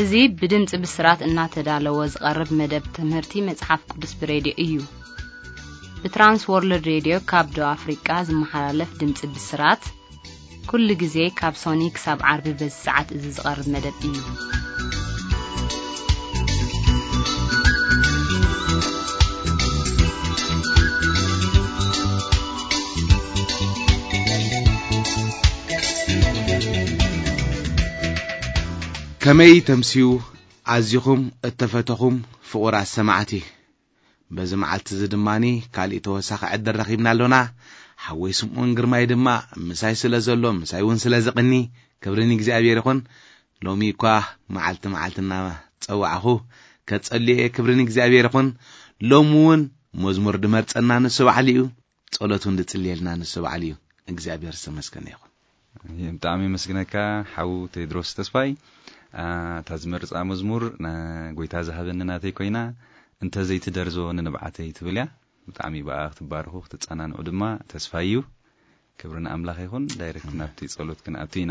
እዙي بدمጽ بسرات እናተዳለወ ዝቀርብ መደብ ትምህርቲ መጽሐፍ ቅዱስ ብሬዲዮ እዩ በትራንስ ወርልድ ሬዲዮ ካብ ዶ አፍሪካ ዝመሓላለፍ ድምጽ ብስራት ኩሉ ጊዜ ካብ ሶኒክ ሳብ ዓርቢ በሰዓት እዚ ዝቀርብ መደብ እዩ كمي تمسيو عزيكم اتفتخم فقرا سمعتي بزمعلت زدماني كالي توساخ عدر رخيبنا لنا حويسم انقرماي دما مساي سلازلو مساي ون سلازقني كبرني እግዚአብሔር ይኹን ሎሚ ኳ ማዓልትና ጸዋዕኹ ከጸልየ ክብርኒ እግዚአብሔር ይኹን ሎሙን መዝሙር ድመርጸና ንስባዕልዩ ጸሎቱን ድጽልየልና ንስባዕልዩ እግዚአብሔር ተመስገነ ይኹን ብጣዕሚ መስግነካ ሓው ቴድሮስ ተስፋይ ታዝመርጻ መዝሙር ጎይታ ዝሃበንናተይ ኮይና እንተ ዘይትደርዞ ንንብዓተይ ትብልያ ብጣዕሚ ባኽ ትባርኹ ትጻናንዑ ድማ ተስፋዩ ክብርና አምላኽ ይኹን ዳይሬክት ናብቲ ጸሎት ክንአትይና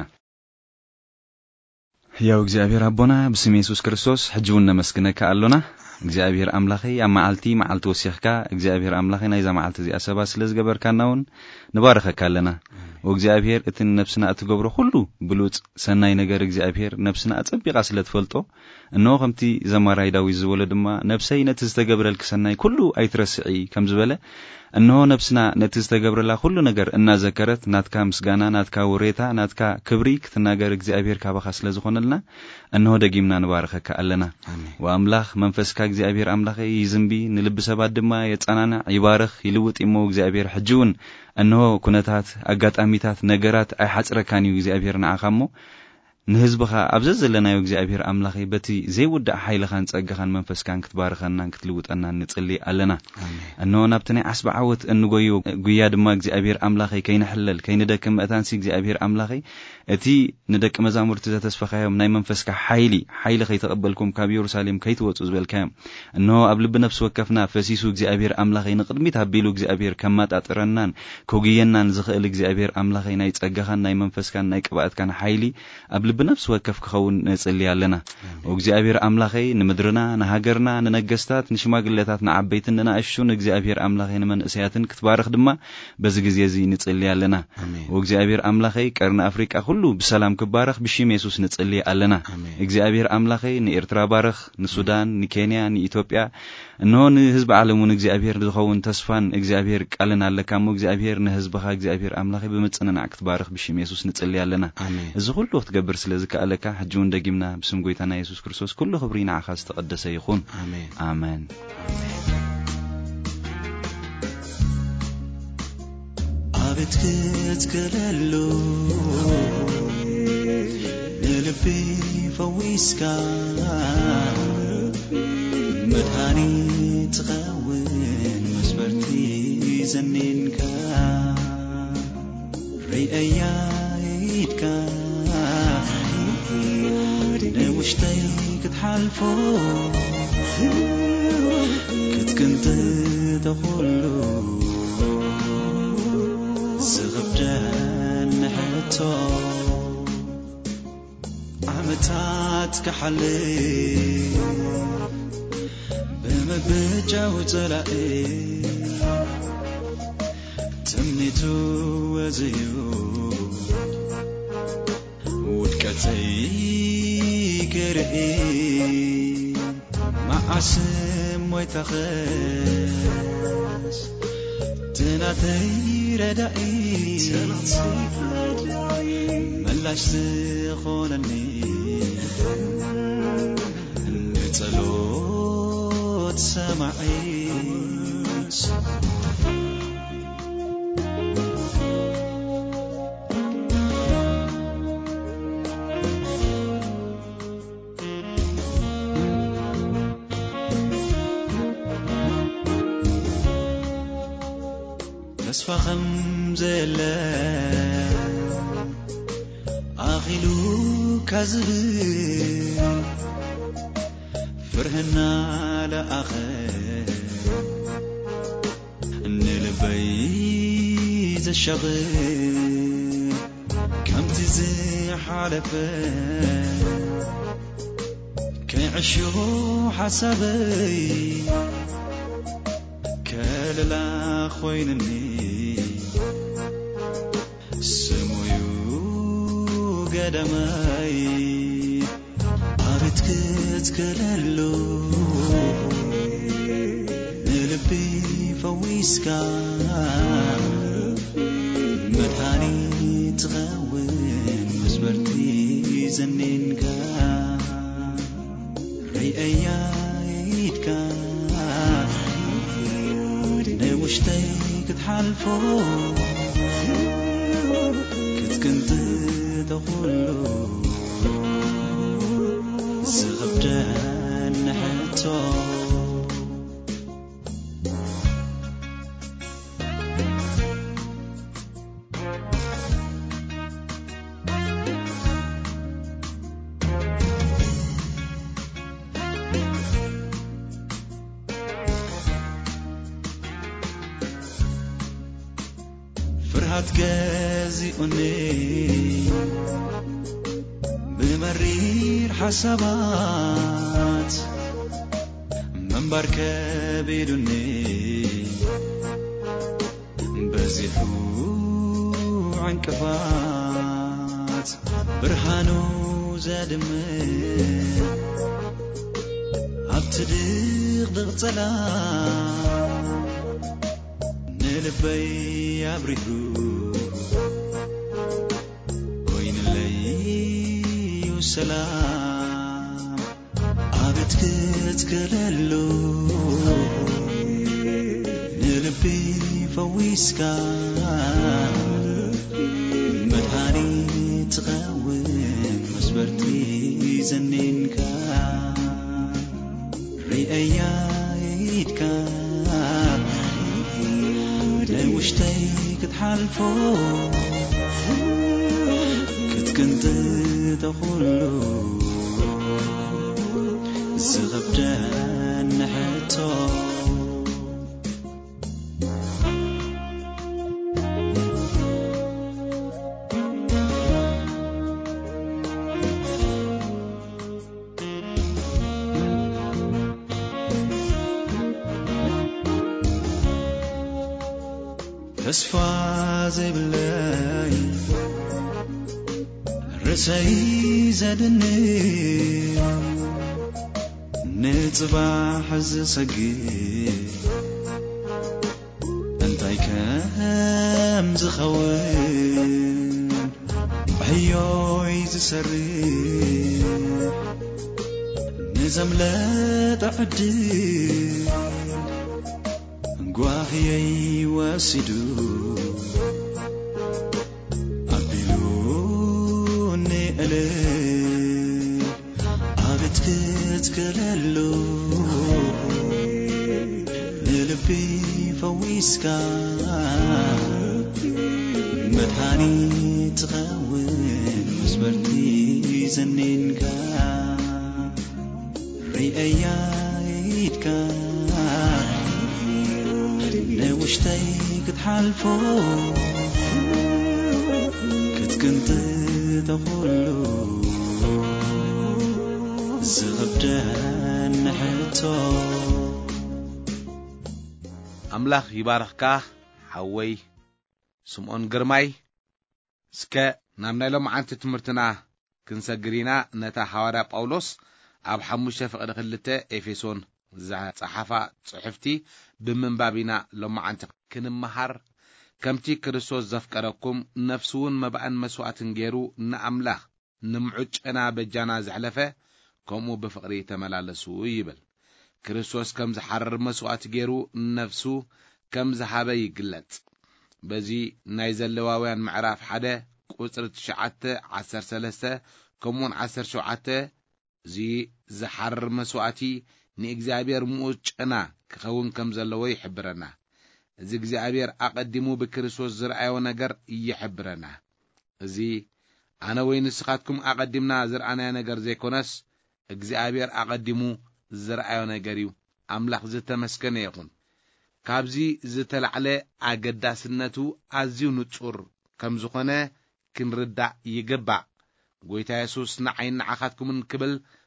ያው እግዚአብሔር አቦና በስም ኢየሱስ ክርስቶስ ሕጅውን ነመስግነካ አሎና እግዚአብሔር አምላኸይ አማዓልቲ ማዓልቲ ወሲኽካ እግዚአብሔር አምላኸይ ናይዛ ማዓልቲ እዚ አሰባ ስለዝገበርካናውን ንባረኸካለና ወእግዚአብሔር እትን ነፍስና አትገብሮ ሁሉ ብሉጽ ሰናይ ነገር እግዚአብሔር ነፍስና አጽቢቃ ስለትፈልጦ እነሆ ከምቲ ዘማራይ ዳዊት ዝበለ ድማ ነፍሰይ ነቲ ዝተገብረልክ ሰናይ ኩሉ አይትረስዒ ከም ዝበለ እነሆ ነፍስና ነቲ ዝተገብረላ ሁሉ ነገር እናዘከረት ናትካ ምስጋና ናትካ ወሬታ ናትካ ክብሪ ክትናገር እግዚአብሔር ካባኻ ስለዝኾነልና እነሆ ደጊምና ንባረኸካ አለና ወአምላኽ መንፈስካ እግዚአብሔር አምላኸይ ይዝምቢ ንልብ ሰባት ድማ የጻናና ይባረኽ ይልውጥ ይሞ እግዚአብሔር ሕጅውን እነሆ ኩነታት አጋጣሚታት ነገራት አይሐጽረካን እግዚአብሔር ንዓኻሞ ንህዝብኻ ኣብዘ ዘለናዮ እግዚአብሔር አምላኸይ በቲ ዘይውዳእ ኃይልኻን ጸጋኻን መንፈስካን ክትባረኸና ክትልውጠና ንጽልይ አለና እነሆ ናብተናይ ዓስባ ዓወት እንጎዩ ጉያ ድማ እግዚአብሔር አምላኸይ ከይንሕለል ከይንደክም መእታንሲ እግዚአብሔር አምላኸይ እቲ ንደቂ መዛሙርት ዘተስፈኻዮም ናይ መንፈስካ ኃይሊ ከይተቀበልኩም ካብ ኢየሩሳሌም ከይትወጹ ዝበልካዮም እነሆ ኣብ ልብ ነፍስ ወከፍና ፈሲሱ እግዚአብሔር አምላኸይ ንቅድሚት አቢሉ እግዚአብሔር ከማጣጥረናን ኮግየናን ዝኽእል እግዚአብሔር አምላኸይ ናይ ጸጋኻን ናይ መንፈስካን ናይ ቅባኣትካን ኃይሊ ኣብ بنفس وكف كخون نصلي علينا وእግዚአብሔር አምላኸይ ንምድርና ንሃገርና ንነገስታት ንሽማግሌታት ንዓበይትና እሹን እግዚአብሔር አምላኸይ ንመንእሰያትን ክትባረኽ ድማ በዚ ግዜ እዚ ንጽልይ علينا ወእግዚአብሔር አምላኸይ ቀርና አፍሪካ ሁሉ በሰላም ክባረኽ ብሽም ኢየሱስ ንጽልይ علينا እግዚአብሔር አምላኸይ ንኤርትራ ባረኽ ንሱዳን ንኬንያ ንኢትዮጵያ እነሆ ንህዝብ ዓለሙን እግዚአብሔር ዝኸውን ተስፋን እግዚአብሔር ቃልን አለካሞ እግዚአብሔር ንህዝብኻ እግዚአብሔር አምላኸይ በመጽናናዕ ክትባረኽ ብሽም ኢየሱስ ንጽልይ علينا እዚ ሁሉ ትገብር ስለዝካ አለካ ሕጅውን ደጊምና በስም ጎይታና ኢየሱስ ክርስቶስ ኩሉ ክብሪና አኻስ ተቀደሰ ይኹን አሜን አቤት ክትከለሉ ንልቢ ፈዊስካ መድኃኒት ትኸውን መስበርቲ ዘኔንካ ሪአያ ይድካ نوشتي كتحالفو كنت تقولو زغبجان حتو عمتات كحلي بمبجا وزلائي تمنيتو وزيو كرئي مع عسم ويتخس تناتي ردائي ملاش سخونني نتلوت سمعي فخم زلا أخيلو كذب فرحنا لآخر نلبي الشغل كم تزي حالفه كيعشو حسبي كللا خوينني سمويو قدمي أردت كللو نلبي فويسكا مدهاني تغوين مزبرتي زنينكا ريئيا يدكا نوشتي كتحالفو كنت تقولو زغبدان نحتو فرحت جازئني بمرير حسابات من بركب يدني بزحو عنكفات برهانو زادمي عبتدق ضغطلا نلبي عبريرو كوين اللي وسلام عبتك تكللو نلبي فويسكا مدهاني تغوين مسبرتي زنينكا ريئيا يدكا وشتي كتحالفو كنت تقولو زغبدان نحتو تسفى زبلاي رساي زادني نتصبح زسقي انتي كام زخوين بحيوي زسري نزملة عدي قواهي واسدو عبيلوني ألي عبتك كللو نلبي فويسكا مدهاني تغوين مزبرتي زنينكا ريئيا يدكا نوشتي كتحالفو كنت تقولو زغبدان نحتو أملاخ يبارخكا حوي سمعون قرماي سكا نامنا لهم عن تتمرتنا كنسجرينا نتا حوارا باولوس أب حموشة فقد خلته إفيسون صحافة صحفتي بمنبابنا لما عنت كنمهر كمتي كريستوس زفكركم نفسون مبعن مسوعة غيرو نأملاخ نمعج أنا بجانا زحلفة كمو بفقري تملالسو يبل كريستوس كم زحرر مسوعة غيرو نفسو كم زحابة يقلت بزي نايزل لواوان معراف حدا قصر 9:13 كمون 10:7 زي زحرر مسوعتي نإجزابير موجنا كخون كم زلوا يحبرنا زي إجزابير أقدموا بكريستوس زرعي ونجر يحبرنا زي أنا وين سخاتكم أقدمنا زرعنا نجر زي كونس إجزابير أقدموا زرعي ونجريو أملاخ زت مسكن يكون كابزي زت العلى أقداسنتو أزيو نتصور كم زخنا كنردع يجبع قويتا يسوس نعين عخاتكم من قبل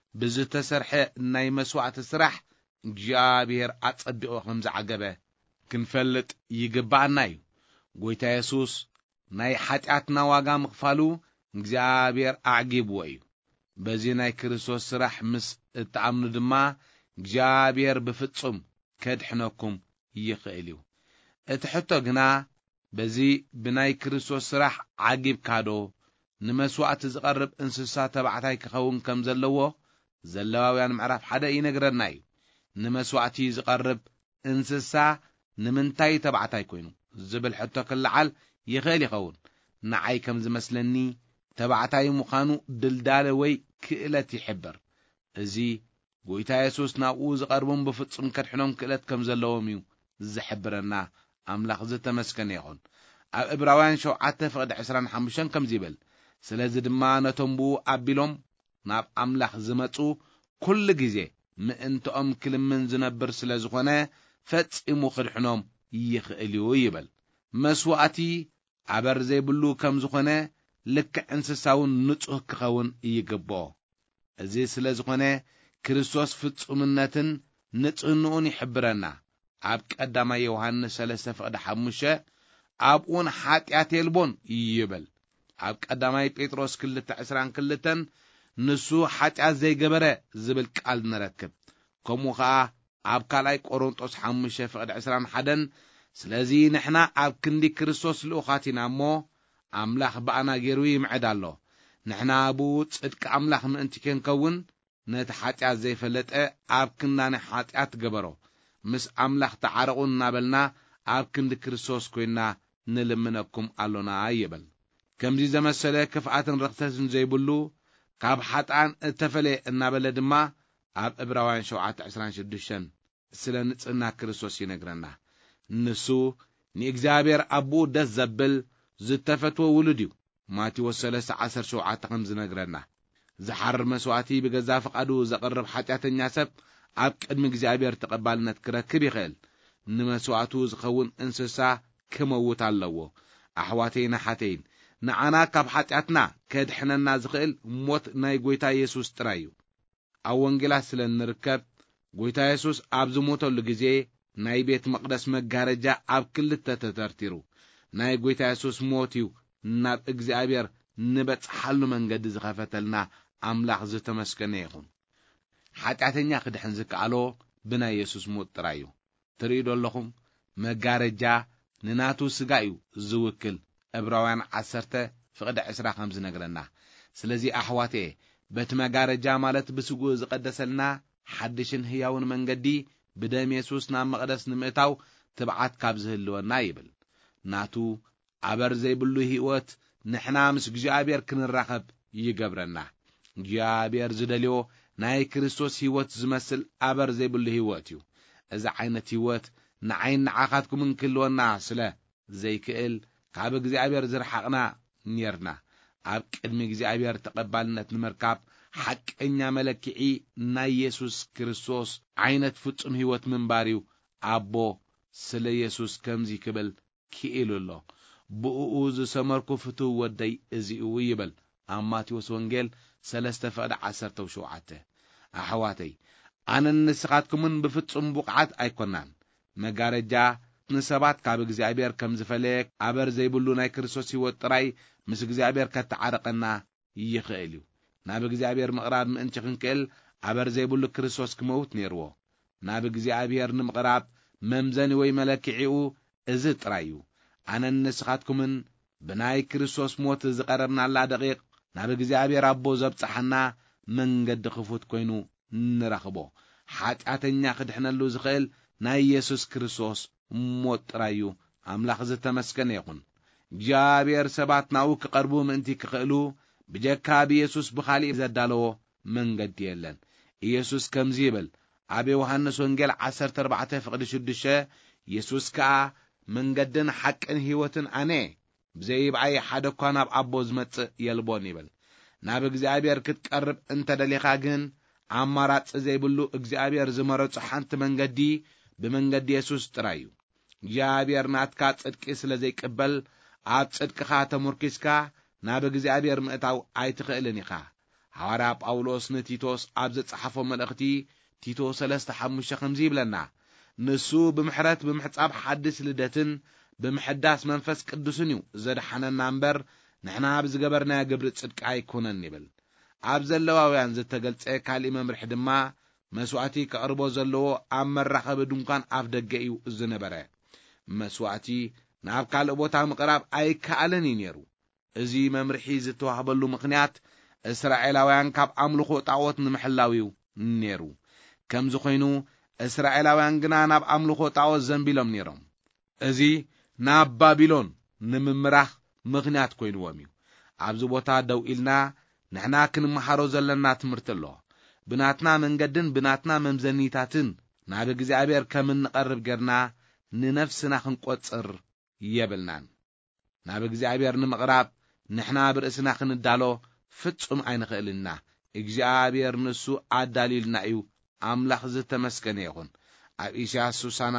ብዝተሰርሐ ናይ መስዋዕት ስራሕ እግዚአብሔር አጸቢቆ ከም ዝዓገበ ክንፈልጥ ይግባአና እዩ። ጎይታ ኢየሱስ ናይ ኃጢአትና ዋጋ ምኽፋሉ እግዚአብሔር አዕጊብዎ እዩ። በዚ ናይ ክርስቶስ ስራሕ ምስ እተአምኑ ድማ እግዚአብሔር ብፍጹም ከድሕነኩም ይኽእል እዩ። እቲ ሕቶ ግና በዚ ብናይ ክርስቶስ ስራሕ ዓጊብካዶ ንመስዋዕት ዝቐርብ እንስሳ ተባዕታይ ክኸውን ከም ዘለዎ ዘሌዋውያን ምዕራፍ 1 ይነግረና እዩ። ንመስዋዕቲ ዝቐርብ እንስሳ ንምንታይ ተባዕታይ ኮይኑ ዝብል ሕቶ ክለዓል ይኽእል ይኸውን። ንዓይ ከም ዝመስለኒ ተባዕታይ ምዃኑ ድልዳለ ወይ ክእለት ይሕብር። እዚ ጎይታ ኢየሱስ ናብኡ ዝቐርቡን ብፍጹም ከድሕኖም ክእለት ከም ዘለዎም እዩ ዝሕብረና። አምላኽ ዝተመስገነ ይኹን። ኣብ ዕብራውያን 7:25 ከም ዝብል ስለዚ ድማ ነቶም ብኡ ኣቢሎም ናብ አምላኽ ዝመጹ ኩሉ ግዜ ምእንተኦም ክልምን ዝነብር ስለ ዝኾነ ፈጺሙ ክድሕኖም ይኽእል እዩ ይብል። መስዋዕቲ ኣበር ዘይብሉ ከም ዝኾነ ልክዕ እንስሳውን ንጹህ ክኸውን ይግብኦ። እዚ ስለ ዝኾነ ክርስቶስ ፍጹምነትን ንጽህንኡን ይሕብረና። ኣብ ቀዳማይ ዮሐንስ 3:5 ኣብኡን ኃጢአት የልቦን ይብል። ኣብ ቀዳማይ ጴጥሮስ 2:22 ንሱ ኃጢአት ዘይገበረ ዝብል ቃል ንረክብ። ከምኡ ከዓ ኣብ ካልኣይ ቆሮንጦስ 5:21 ስለዚ ንሕና ኣብ ክንዲ ክርስቶስ ልኡኻት ኢና እሞ አምላኽ በኣና ገይሩ ይምዕድ ኣሎ። ንሕና ብኡ ጽድቂ አምላኽ ምእንቲ ክንከውን ነቲ ኃጢአት ዘይፈለጠ ኣብ ክንዳነ ኃጢአት ገበሮ ምስ አምላኽ ተዓረቑ እናበልና ኣብ ክንዲ ክርስቶስ ኮይና ንልምነኩም ኣሎና ይብል። ከምዚ ዘመሰለ ክፍኣትን ርኽሰትን ዘይብሉ ካብ ኃጥኣን እተፈለየ እናበለ ድማ ኣብ ዕብራውያን 7:26 ስለ ንጽህና ክርስቶስ ይነግረና። ንሱ ንእግዚአብሔር አብኡ ደስ ዘብል ዝተፈትወ ውሉድ እዩ። ማቴዎስ 3:17 ከም ዝነግረና ዝሓርር መስዋዕቲ ብገዛ ፈቃዱ ዘቕርብ ኃጢአተኛ ሰብ ኣብ ቅድሚ እግዚአብሔር ተቐባልነት ክረክብ ይኽእል። ንመስዋዕቱ ዝኸውን እንስሳ ክመውት ኣለዎ። ኣሕዋተይን ሓተይን ንዓና ካብ ኃጢአትና ከድሕነና ዝኽእል ሞት ናይ ጎይታ ኢየሱስ ጥራይ እዩ። ኣብ ወንጌላት ስለ ንርከብ ጎይታ ኢየሱስ ኣብ ዝሞተሉ ግዜ ናይ ቤት መቅደስ መጋረጃ ኣብ ክልተ ተተርቲሩ ናይ ጎይታ ኢየሱስ ሞት እዩ ናብ እግዚአብሔር ንበጽሓሉ መንገዲ ዝኸፈተልና አምላኽ ዝተመስገነ ይኹን። ኃጢአተኛ ክድሕን ዝከኣሎ ብናይ ኢየሱስ ሞት ጥራይ እዩ። ትርእዩ ኣለኹም መጋረጃ ንናቱ ስጋ እዩ ዝውክል። ዕብራውያን 10:20 ከም ዝነግረና። ስለዚ ኣሕዋቴ በቲ መጋረጃ ማለት ብስጉእ ዝቀደሰልና ሓድሽን ህያውን መንገዲ ብደም ኢየሱስ ናብ መቅደስ ንምእታው ትብዓት ካብ ዝህልወና ይብል። ናቱ ኣበር ዘይብሉ ህይወት ንሕና ምስ እግዚአብሔር ክንራኸብ ይገብረና። እግዚአብሔር ዝደልዮ ናይ ክርስቶስ ህይወት ዝመስል ኣበር ዘይብሉ ህይወት እዩ። እዚ ዓይነት ህይወት ንዓይን ንዓኻትኩምን ክህልወና ስለ ዘይክእል ካብ እግዚአብሔር ዝረሓቕና ነርና። ኣብ ቅድሚ እግዚአብሔር ተቐባልነት ንምርካብ ሓቀኛ መለክዒ ናይ ኢየሱስ ክርስቶስ ዓይነት ፍጹም ህይወት ምንባር እዩ። ኣቦ ስለ ኢየሱስ ከምዚ ክብል ክኢሉ ኣሎ። ብኡ ዝሰመርኩ ፍቱው ወደይ እዚኡ ይብል ኣብ ማቴዎስ ወንጌል 3:17 ኣሕዋተይ ኣነን ንስኻትኩምን ብፍጹም ቡቕዓት ኣይኮናን። መጋረጃ ንሰባት ካብ እግዚአብሔር ከም ዝፈለየ ኣበር ዘይብሉ ናይ ክርስቶስ ህይወት ጥራይ ምስ እግዚአብሔር ከተዓረቀና ይኽእል እዩ። ናብ እግዚአብሔር ምቕራብ ምእንቲ ክንክእል ኣበር ዘይብሉ ክርስቶስ ክመውት ነይርዎ። ናብ እግዚአብሔር ንምቕራብ መምዘኒ ወይ መለክዒኡ እዚ ጥራይ እዩ። ኣነን ንስኻትኩምን ብናይ ክርስቶስ ሞት ዝቐረብናላ ደቂቕ ናብ እግዚአብሔር ኣቦ ዘብጽሐና መንገዲ ክፉት ኮይኑ ንረኽቦ። ኃጢአተኛ ክድሕነሉ ዝኽእል ናይ ኢየሱስ ክርስቶስ ሞት ጥራይ እዩ። አምላኽ ዝተመስገነ ይኹን። እግዚአብሔር ሰባት ናብኡ ክቐርቡ ምእንቲ ክኽእሉ ብጀካ ብኢየሱስ ብኻሊእ ዘዳለዎ መንገዲ የለን። ኢየሱስ ከምዚ ይብል ኣብ ዮሐንስ ወንጌል 14:6 ኢየሱስ ከዓ መንገድን ሓቅን ህይወትን ኣነ ብዘይብዓይ ሓደ እኳ ናብ ኣቦ ዝመጽእ የልቦን ይብል። ናብ እግዚአብሔር ክትቀርብ እንተደሊኻ ግን ኣማራጽ ዘይብሉ እግዚአብሔር ዝመረጹ ሓንቲ መንገዲ ብመንገዲ ኢየሱስ ጥራይ እዩ። እግዚአብሔር ናትካ ጽድቂ ስለ ዘይቅበል ኣብ ጽድቅኻ ተመርኪስካ ናብ እግዚአብሔር ምእታው ኣይትኽእልን ኢኻ። ሐዋርያ ጳውሎስ ንቲቶስ ኣብ ዘጻሐፎ መልእኽቲ ቲቶ 3:5 ከምዚ ይብለና ንሱ ብምሕረት ብምሕጻብ ሓድስ ልደትን ብምሕዳስ መንፈስ ቅዱስን እዩ ዘድሓነና እምበር ንሕና ብዝገበርና ግብሪ ጽድቂ ኣይኮነን ይብል። ኣብ ዘለዋውያን ዝተገልጸ ካልእ መምርሒ ድማ መስዋዕቲ ከቕርቦ ዘለዎ ኣብ መራኸቢ ድንኳን ኣፍ ደገ እዩ ዝነበረ። መስዋዕቲ ናብ ካልእ ቦታ ምቕራብ ኣይከኣለን እዩ ነይሩ። እዚ መምርሒ ዝተዋህበሉ ምኽንያት እስራኤላውያን ካብ ኣምልኾ ጣዖት ንምሕላው እዩ ነይሩ። ከምዚ ኮይኑ እስራኤላውያን ግና ናብ ኣምልኾ ጣዖት ዘንቢሎም ነይሮም። እዚ ናብ ባቢሎን ንምምራሕ ምኽንያት ኮይኑዎም እዩ። ኣብዚ ቦታ ደው ኢልና ንሕና ክንመሃሮ ዘለና ትምህርቲ ኣሎ። ብናትና መንገድን ብናትና መምዘኒታትን ናብ እግዚአብሔር ከም እንቀርብ ገርና ንነፍስና ክንቆጽር የብልናን። ናብ እግዚአብሔር ንምቕራብ ንሕና ብርእስና ክንዳሎ ፍጹም ኣይንኽእልና። እግዚአብሔር ንሱ ኣዳሊልና እዩ። ኣምላኽ ዝተመስገነ ይኹን። ኣብ ኢሳይያስ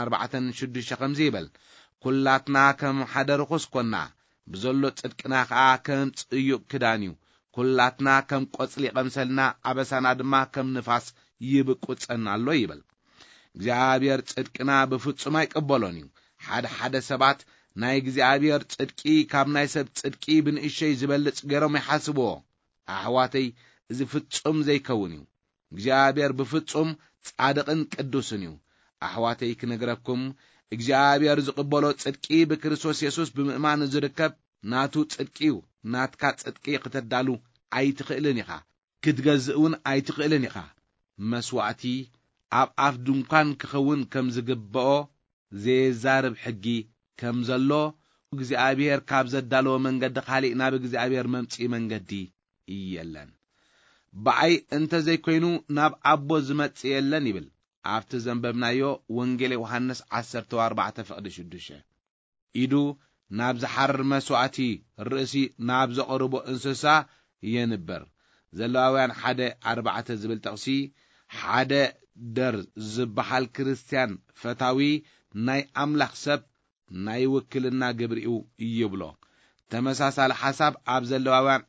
64:6 ከምዚ ይብል ኩላትና ከም ሓደ ርኹስ ኮና ብዘሎ ጽድቅና ከዓ ከም ጽዩቕ ክዳን እዩ። ኩላትና ከም ቆጽሊ ቀምሰልና ኣበሳና ድማ ከም ንፋስ ይብቁጸና ኣሎ ይብል። እግዚአብሔር ጽድቅና ብፍጹም ኣይቅበሎን እዩ። ሓደ ሰባት ናይ እግዚአብሔር ጽድቂ ካብ ናይ ሰብ ጽድቂ ብንእሽተይ ዝበልጽ ገይሮም ይሓስብዎ። ኣሕዋተይ እዚ ፍጹም ዘይከውን እዩ። እግዚአብሔር ብፍጹም ጻድቕን ቅዱስን እዩ። ኣሕዋተይ ክነግረኩም እግዚአብሔር ዝቅበሎ ጽድቂ ብክርስቶስ ኢየሱስ ብምእማን ዝርከብ ናቱ ጽድቂ እዩ። ናትካ ጽድቂ ክትዳሉ ኣይትኽእልን ኢኻ፣ ክትገዝእውን ኣይትኽእልን ኢኻ። መስዋዕቲ ኣብ ኣፍ ድንኳን ክኸውን ከም ዝግብኦ ዘዛርብ ሕጊ ከም ዘሎ እግዚአብሔር ካብ ዘዳለወ መንገዲ ካሊእ ናብ እግዚአብሔር መምጽኢ መንገዲ የለን። በኣይ እንተ ዘይኮይኑ ናብ ኣቦ ዝመጽእ የለን ይብል ኣብቲ ዘንበብናዮ ወንጌል ዮሐንስ 14:6 ኢዱ ናብ ዝሓርር መስዋዕቲ ርእሲ ናብ ዘቐርቦ እንስሳ የንበር። ዘለዋውያን 1:4 ዝብል ጠቕሲ ሓደ ደር ዝበሃል ክርስቲያን ፈታዊ ናይ ኣምላኽ ሰብ ናይ ውክልና ግብሪኡ ይብሎ። ተመሳሳሊ ሓሳብ ኣብ ዘለዋውያን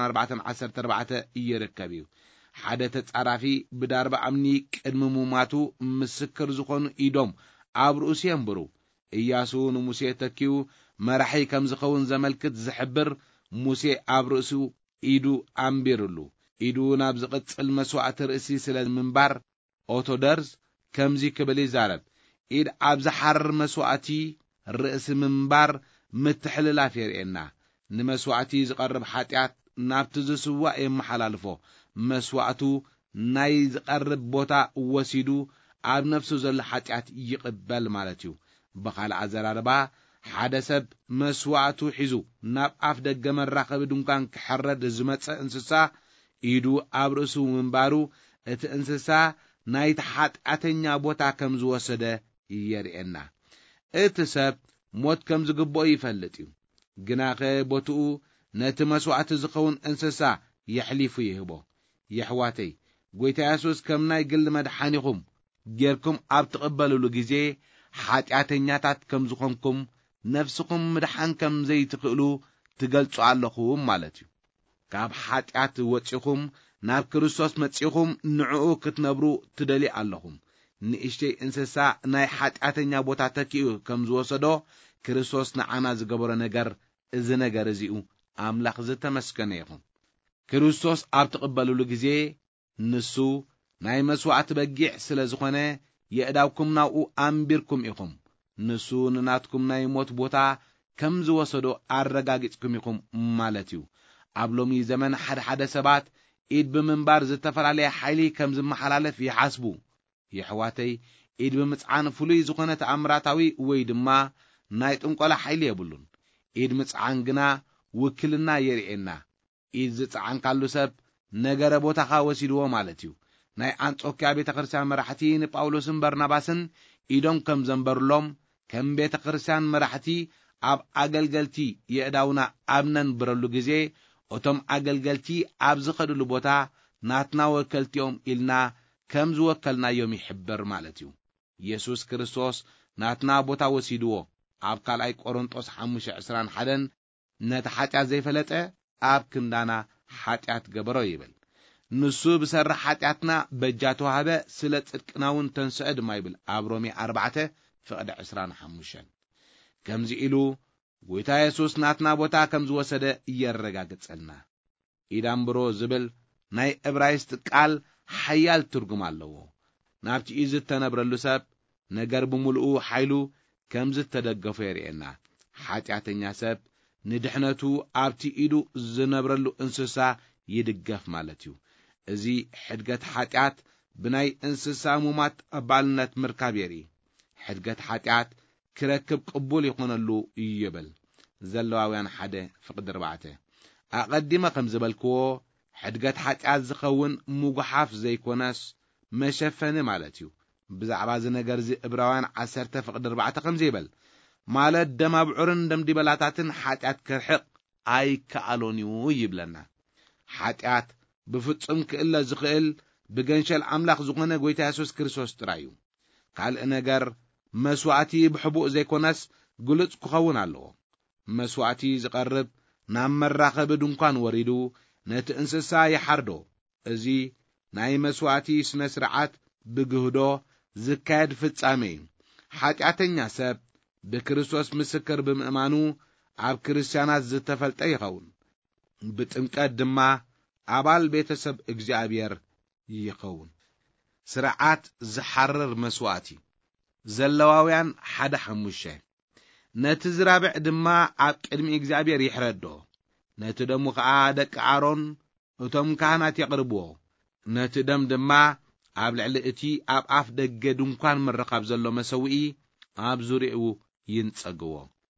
24:14 ይርከብ እዩ። ሓደ ተጻራፊ ብዳርባ ኣምኒ ቅድሚ ሙማቱ ምስክር ዝኾኑ ኢዶም ኣብ ርእሱ የንብሩ። ኢያሱ ንሙሴ ተኪዩ መራሒ ከም ዝኸውን ዘመልክት ዝሕብር ሙሴ ኣብ ርእሱ ኢዱ ኣንቢሩሉ። ኢዱ ናብ ዝቕጽል መስዋዕቲ ርእሲ ስለ ምንባር ኦቶደርዝ ከምዚ ክብል ይዛረብ ኢድ ኣብ ዝሓርር መስዋዕቲ ርእሲ ምንባር ምትሕልላፍ የርኤና። ንመስዋዕቲ ዝቐርብ ኃጢአት ናብቲ ዝስዋዕ የመሓላልፎ። መስዋዕቱ ናይ ዝቐርብ ቦታ ወሲዱ ኣብ ነፍሱ ዘሎ ኃጢአት ይቕበል ማለት እዩ። ብኻልእ ኣዘራርባ ሓደ ሰብ መስዋዕቱ ሒዙ ናብ ኣፍ ደገ መራኸቢ ድንኳን ክሕረድ ዝመጽእ እንስሳ ኢዱ ኣብ ርእሱ ምንባሩ እቲ እንስሳ ናይቲ ኃጢአተኛ ቦታ ከም ዝወሰደ የርኤና። እቲ ሰብ ሞት ከም ዝግብኦ ይፈልጥ እዩ። ግናኸ ቦትኡ ነቲ መስዋዕቲ ዝኸውን እንስሳ የሕሊፉ ይህቦ። የሕዋተይ ጐይታ ኢየሱስ ከም ናይ ግሊ መድሓኒኹም ጌርኩም ኣብ ትቕበልሉ ጊዜ ኃጢአተኛታት ከም ዝኾንኩም ነፍስኩም ምድሓን ከም ዘይትኽእሉ ትገልጹ ኣለኹም ማለት እዩ። ካብ ኃጢአት ወፂኹም ናብ ክርስቶስ መጺኹም ንዕኡ ክትነብሩ ትደሊ ኣለኹም። ንእሽተይ እንስሳ ናይ ኃጢአተኛ ቦታ ተኪኡ ከም ዝወሰዶ ክርስቶስ ንዓና ዝገበሮ ነገር እዚ ነገር እዚኡ ኣምላኽ ዝተመስገነ ይኹን። ክርስቶስ ኣብ ትቕበልሉ ጊዜ ንሱ ናይ መስዋዕቲ በጊዕ ስለ ዝኾነ የእዳውኩም ናብኡ ኣንቢርኩም ኢኹም። ንሱ ንናትኩም ናይ ሞት ቦታ ከም ዝወሰዶ ኣረጋጊጽኩም ኢኹም ማለት እዩ። ኣብ ሎሚ ዘመን ሓደ ሰባት ኢድ ብምንባር ዝተፈላለየ ሓይሊ ከም ዝመሓላለፍ ይሓስቡ። የሕዋተይ ኢድ ብምጽዓን ፍሉይ ዝኾነ ተኣምራታዊ ወይ ድማ ናይ ጥንቆላ ሓይሊ የብሉን። ኢድ ምጽዓን ግና ውክልና የርኤና። ኢድ ዝጽዓንካሉ ሰብ ነገረ ቦታኻ ወሲድዎ ማለት እዩ። ናይ አንጾኪያ ቤተ ክርስቲያን መራሕቲ ንጳውሎስን በርናባስን ኢዶም ከም ዘንበሩሎም ከም ቤተ ክርስቲያን መራሕቲ ኣብ ኣገልገልቲ የእዳውና ኣብነን ብረሉ ጊዜ እቶም ኣገልገልቲ ኣብ ዝኸድሉ ቦታ ናትና ወከልቲኦም ኢልና ከም ዝወከልናዮም ይሕበር ማለት እዩ። ኢየሱስ ክርስቶስ ናትና ቦታ ወሲድዎ። ኣብ ካልኣይ ቆሮንጦስ 5:21 ነቲ ኃጢአት ዘይፈለጠ ኣብ ክንዳና ኃጢአት ገበሮ ይብል። ንሱ ብሰርሕ ኃጢአትና በጃት ወሃበ ስለ ጽድቅናውን ተንስዕድ ማይብል አብሮሜ 4:25 ከምዚ ኢሉ ጌታ ኢየሱስ ናትና ቦታ ከምዚ ወሰደ እየረጋግጸልና ኢዳምብሮ ዝብል ናይ ዕብራይስጥ ቃል ሓያል ትርጉም ኣለዎ ናብቲ ዝተነብረሉ ሰብ ነገር ብሙሉኡ ኃይሉ ከምዚ ተደገፈ የርኤና ኃጢአተኛ ሰብ ንድሕነቱ ኣብቲ ኢዱ ዝነብረሉ እንስሳ ይድገፍ ማለት እዩ እዚ ሕድገት ኃጢአት ብናይ እንስሳ ሙማት አባልነት ምርካብ የርኢ ሕድገት ኃጢአት ክረክብ ቅቡል ይኾነሉ ይብል ዘለዋውያን 1:4 አቀዲመ ከም ዝበልክዎ ሕድገት ኃጢአት ዝኸውን ሙጉሓፍ ዘይኮነስ መሸፈኒ ማለት እዩ ብዛዕባ ዝነገር እዚ ዕብራውያን 10:4 ከም ይብል ማለት ደማብዑርን ደምዲበላታትን ኃጢአት ክርሕቕ ኣይከኣሎን እዩ ይብለና ኃጢአት ብፍጹም ክእለ ዝኽእል ብገንሸል አምላኽ ዝኾነ ጌታ ኢየሱስ ክርስቶስ ጥራይ እዩ ካልእ ነገር መስዋዕቲ ብሕቡእ ዘይኮነስ ግሉጽ ክኸውን ኣለዎ መስዋዕቲ ዝቐርብ ናብ መራኸቢ ድንኳን ወሪዱ ነቲ እንስሳ ይሓርዶ እዚ ናይ መስዋዕቲ ስነ ስርዓት ብግህዶ ዝካየድ ፍጻሜ ኃጢአተኛ ሰብ ብክርስቶስ ምስክር ብምእማኑ ኣብ ክርስቲያናት ዝተፈልጠ ይኸውን ብጥምቀት ድማ አባል ቤተሰብ እግዚአብሔር ይኸውን ስርዓት ዝሐርር መስዋዕቲ ዘለዋውያን 1:5 ነቲ ዝራብዕ ድማ ኣብ ቅድሚ እግዚአብሔር ይሕረዶ ነቲ ደሙ ከዓ ደቂ አሮን እቶም ካህናት የቅርብዎ ነቲ ደም ድማ ኣብ ልዕሊ እቲ ኣብ ኣፍ ደገ ድንኳን ምርኻብ ዘሎ መሰውኢ ኣብ ዙርያኡ ይንጸግዎ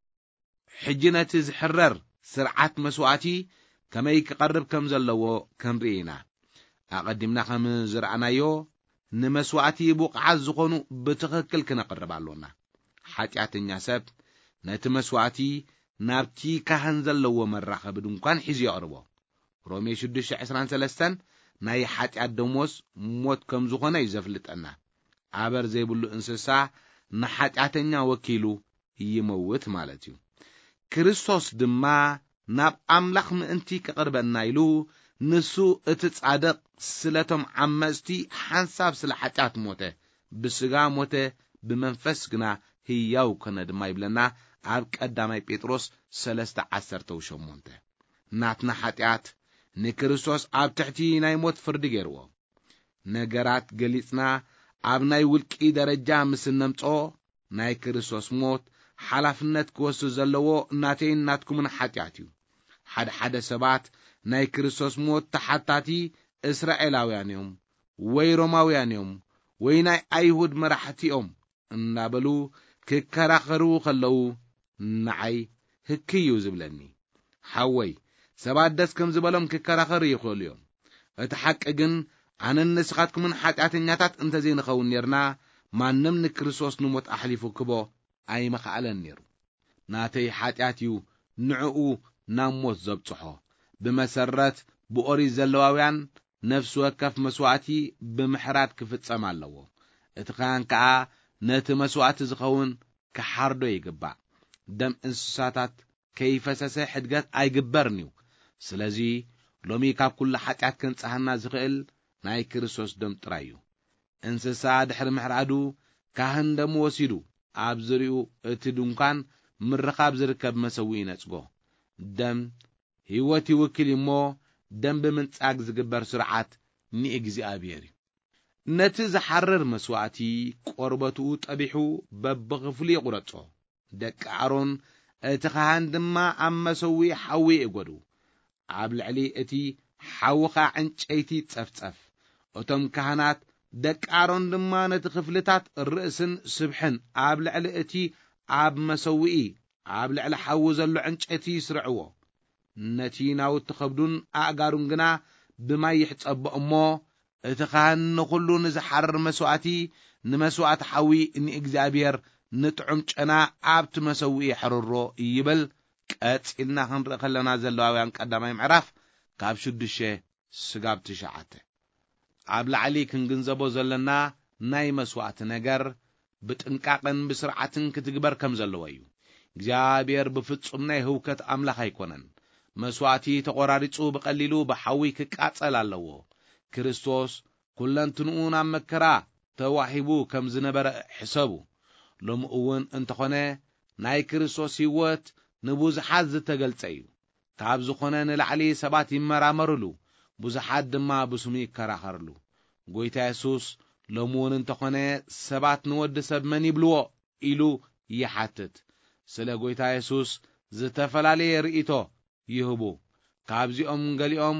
ሕጂ ነቲ ዝሕረር ስርዓት መስዋዕቲ ከመይ ክቐርብ ከም ዘለዎ ከምርኢና አቀዲምና ከም ዝረአናዮ ንመስዋዕቲ ቡቕዓት ዝኾኑ ብትኽክል ክነቅርብ ኣለና ኃጢአተኛ ሰብ ነቲ መስዋዕቲ ናብቲ ካህን ዘለዎ መራኸቢ ድንኳን ሒዙ የቅርቦ ሮሜ 6:23 ናይ ኃጢአት ደሞዝ ሞት ከም ዝኾነ ይዘፍልጠና አበር ዘይብሉ እንስሳ ንኃጢአተኛ ወኪሉ ይመውት ማለት እዩ ክርስቶስ ድማ ናብ አምላኽ ምእንቲ ክቅርበና ኢሉ ንሱ እቲ ጻድቕ ስለቶም ዓመፅቲ ሓንሳብ ስለ ኃጢአት ሞተ ብስጋ ሞተ ብመንፈስ ግና ህያው ኮነ ድማ ይብለና ኣብ ቀዳማይ ጴጥሮስ 3:18 ናትና ኃጢአት ንክርስቶስ ኣብ ትሕቲ ናይ ሞት ፍርዲ ገይርዎ ነገራት ገሊጽና ኣብ ናይ ውልቂ ደረጃ ምስ ነምጾ ናይ ክርስቶስ ሞት ሓላፍነት ክወስድ ዘለዎ እናተይን ናትኩምን ኃጢአት እዩ ሓደ ሰባት ናይ ክርስቶስ ሞት ተሓታቲ እስራኤላውያን እዮም ወይ ሮማውያን እዮም ወይ ናይ አይሁድ መራሕቲኦም እናበሉ ክከራኸሩ ከለው ንዓይ ህክዩ ዝብለኒ ሓወይ ሰባት ደስ ከም ዝበሎም ክከራኸሩ ይኽእሉ እዮም እቲ ሓቂ ግን ኣነን ንስኻትኩምን ኃጢአተኛታት እንተዘይንኸውን ነርና ማንም ንክርስቶስ ንሞት ኣሕሊፉ ክቦ ኣይመኽኣለን ነይሩ ናተይ ኃጢአት እዩ ንዕኡ ናብ ሞት ዘብጽሖ ብመሰረት ብኦሪት ዘለዋውያን ነፍሲ ወከፍ መስዋዕቲ ብምሕራድ ክፍጸም ኣለዎ እቲ ካህን ከዓ ነቲ መስዋዕቲ ዝኸውን ክሓርዶ ይግባእ ደም እንስሳታት ከይፈሰሰ ሕድገት ኣይግበርን እዩ ስለዚ ሎሚ ካብ ኩሉ ኃጢአት ከንጻሕና ዝኽእል ናይ ክርስቶስ ደም ጥራይ እዩ እንስሳ ድሕሪ ምሕራዱ ካህን ደም ወሲዱ ኣብ ዙርያኡ እቲ ድንኳን ምርኻብ ዝርከብ መሰውኢ ይነጽጎ ደም ሕይወት ይውክል እሞ ደም ብምንጻግ ዝግበር ስርዓት ንእግዚአብሔር እዩ ነቲ ዝሐርር መስዋዕቲ ቆርበቱ ጠቢሑ በብኽፍሉ ይቁረጾ ደቂ አሮን እቲ ካህን ድማ ኣብ መሰውኢ ሓዊ ይጎዱ ኣብ ልዕሊ እቲ ሓዊኻ ዕንጨይቲ ጸፍጸፍ እቶም ካህናት ደቂ አሮን ድማ ነቲ ክፍልታት ርእስን ስብሕን ኣብ ልዕሊ እቲ ኣብ መሰውኢ ኣብ ልዕሊ ሓዊ ዘሎ ዕንጨይቲ ይስርዕዎ ነቲ ናውቲ ከብዱን ኣእጋሩን ግና ብማይ ይሕጸብኦ እሞ እቲ ካህን ንኹሉ ንዝሐርር መስዋዕቲ ንመስዋዕቲ ሓዊ ንእግዚአብሔር ንጥዑም ጨና ኣብቲ መሰውኢ ይሕርሮ ይብል ቀጺልና ክንርኢ ከለና ዘለዋውያን ቀዳማይ ምዕራፍ ካብ 6-9 ኣብ ላዕሊ ክንግንዘቦ ዘለና ናይ መስዋዕቲ ነገር ብጥንቃቅን ብስርዓትን ክትግበር ከም ዘለዎ እዩ እግዚአብሔር ብፍጹም ናይ ህውከት አምላኽ ኣይኮነን መስዋዕቲ ተቆራሪጹ በቀሊሉ በሐዊ ክቃጸል ኣለዎ ክርስቶስ ኩለንትንኡን ኣብ መከራ ተዋሂቡ ከም ዝነበረ ሕሰቡ ሎሚ እውን እንተኾነ ናይ ክርስቶስ ህይወት ንብዙሓት ዝተገልጸ እዩ ካብ ዝኾነ ንላዕሊ ሰባት ይመራመሩሉ ብዙሓት ድማ ብስሙ ይከራኸርሉ ጎይታ ኢየሱስ ሎሚ እውን እንተኾነ ሰባት ንወዲ ሰብ መን ይብልዎ ኢሉ ይሓትት ስለ ጎይታ ኢየሱስ ዝተፈላለየ ርእይቶ ይህቡ ካብዚኦም ገሊኦም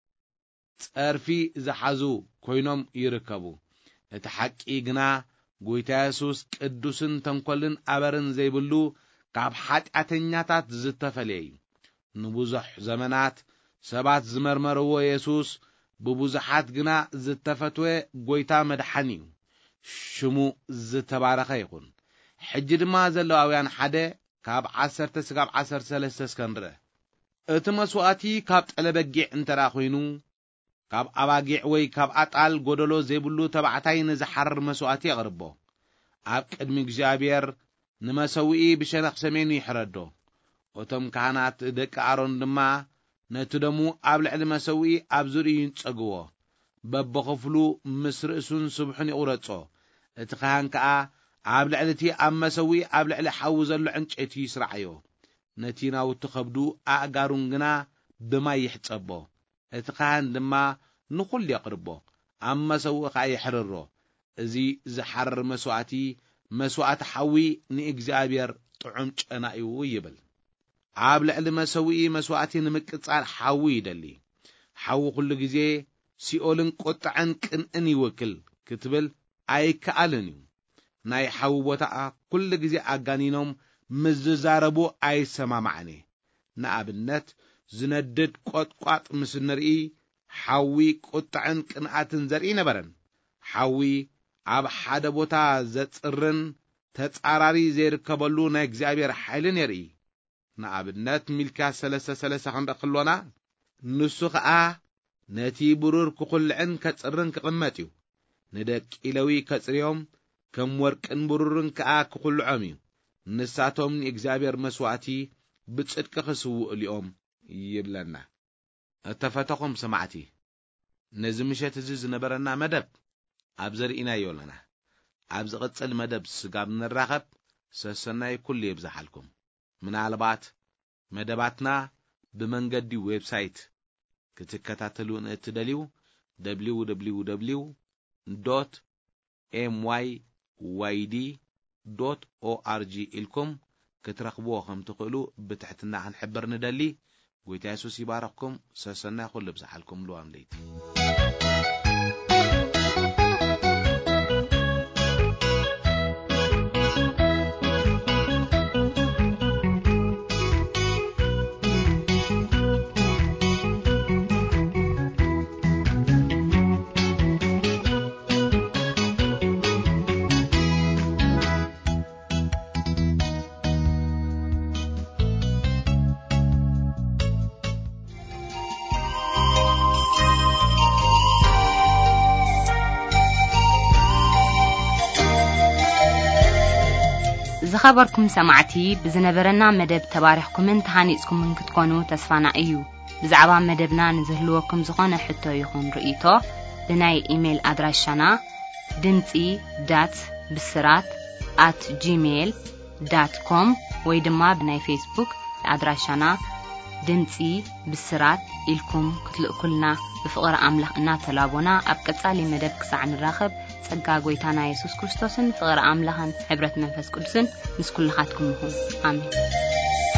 ጸርፊ ዝሓዙ ኮይኖም ይርከቡ እቲ ሓቂ ግና ጎይታ ኢየሱስ ቅዱስን ተንኰልን ኣበርን ዘይብሉ ካብ ኃጢአተኛታት ዝተፈለየ እዩ ንብዙሕ ዘመናት ሰባት ዝመርመርዎ ኢየሱስ ብብዙሓት ግና ዝተፈትወ ጎይታ መድሓኒ እዩ ሽሙ ዝተባረኸ ይኹን ሕጂ ድማ ዘለዋውያን ሓደ ካብ 10 ስጋብ 13 ክንርአ እቲ መስዋዕቲ ካብ ጠለበጊዕ እንተራ ኮይኑ ካብ ኣባጊዕ ወይ ካብ ኣጣል ጎደሎ ዘይብሉ ተባዕታይ ንዝሓርር መስዋዕቲ የቕርቦ ኣብ ቅድሚ እግዚአብሔር ንመሰዊኢ ብሸነኽ ሰሜኑ ይሕረዶ እቶም ካህናት ደቂ ኣሮን ድማ ነቲ ደሙ ኣብ ልዕሊ መሰዊኢ ኣብ ዙርዩ ይንጸግዎ በብኽፍሉ ምስ ርእሱን ስቡሕን ይቑረጾ እቲ ካህን ከዓ ኣብ ልዕሊ እቲ ኣብ መሰዊኢ ኣብ ልዕሊ ሓዊ ዘሎ ዕንጨይቲ ይስራዓዮ ነቲ ናውቲ ከብዱ ኣእጋሩን ግና ብማይ ይሕጸቦ እቲ ካህን ድማ ንኹሉ የቕርቦ ኣብ መሰዊኢ ከዓ ይሕርሮ እዚ ዝሓርር መስዋዕቲ መስዋዕቲ ሓዊ ንእግዚአብሔር ጥዑም ጨና እዩ ይብል ኣብ ልዕሊ መሰዊኢ መስዋዕቲ ንምቅጻል ሓዊ ይደሊ ሓዊ ኩሉ ግዜ ሲኦልን ቁጥዕን ቅንእን ይወክል ክትብል ኣይከኣልን እዩ ናይ ሓዊ ቦታ ኩሉ ግዜ ኣጋኒኖም ምዝዛረቡ ኣይሰማማዕኔ ንኣብነት ዝነድድ ቆጥቋጥ ምስ ንርኢ ሓዊ ቁጥዕን ቅንኣትን ዘርኢ ነበረን ሓዊ ኣብ ሓደ ቦታ ዘጽርን ተጻራሪ ዘይርከበሉ ናይ እግዚአብሔር ኃይልን የርኢ ንኣብነት ሚልክያስ 3:3 ክንረኽሎና ንሱ ከዓ ነቲ ብሩር ክኹልዕን ከጽርን ክቕመጥ እዩ ንደቂ ሌዊ ከጽርዮም ከም ወርቅን ብሩርን ከዓ ክኹልዖም እዩ ንሳቶም ንእግዚአብሔር መስዋዕቲ ብጽድቂ ክስውኡ ልኦም ይብለና እተፈተኹም ሰማዕቲ ነዚ ምሸት እዚ ዝነበረና መደብ ኣብ ዘርኢናዮ ኣለና ኣብ ዝቕጽል መደብ ስጋብ ንራኸብ ሰሰናይ ኩሉ ይብዛሓልኩም ምናልባት መደባትና ብመንገዲ ዌብሳይት ክትከታተሉን እትደልዩ www.myyd.org ኢልኩም ክትረኽብዎ ከም ትኽእሉ ብትሕትና ክንሕብር ንደሊ ጎይታ ኢየሱስ ይባረኽኩም ሰሰናይ ኩሉ ይብዛሓልኩም ልዋም ለይቲ ዝኸበርኩም ሰማዕቲ ብዝነበረና መደብ ተባሪኽኩምን ተሃኒጽኩምን ክትኮኑ ተስፋና እዩ ብዛዕባ መደብና ንዝህልወኩም ዝኾነ ሕቶ ይኹን ርእይቶ ብናይ ኢሜል ኣድራሻና dimci.bisrat@gmail.com ወይ ድማ ብናይ ፌስቡክ ኣድራሻና ድምጺ ብስራት ኢልኩም ክትልእኩልና ብፍቕሪ ኣምላኽ እናተላቦና ኣብ ቀጻሊ መደብ ክሳዕ ንራኸብ ጸጋ ጎይታና ኢየሱስ ክርስቶስን ፍቕሪ ኣምላኽን ሕብረት መንፈስ ቅዱስን ምስ ኩልኻትኩም ይሁን አሜን